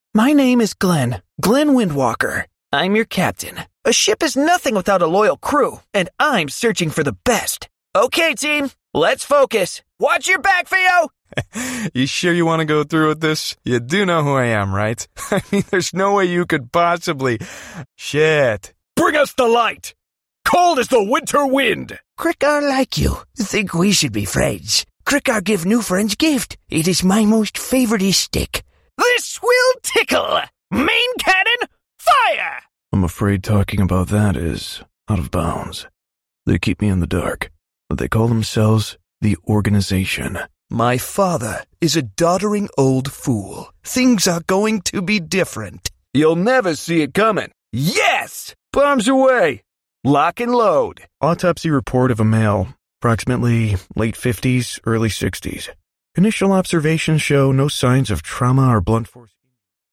My name is Glenn Windwalker. I'm your captain. A ship is nothing without a loyal crew, and I'm searching for the best. Okay, team, let's focus. Watch your back, Theo! You sure you want to go through with this? You do know who I am, right? I mean, there's no way you could possibly... Shit. Bring us the light! Cold as the winter wind! Crickar like you. Think we should be friends. Crickar give new friends gift. It is my most favorite stick. This will tickle! Main cannon, fire! I'm afraid talking about that is out of bounds. They keep me in the dark. They call themselves the Organization. My father is a doddering old fool. Things are going to be different. You'll never see it coming. Yes! Bombs away! Lock and load. Autopsy report of a male, approximately late 50s, early 60s. Initial observations show no signs of trauma or blunt force.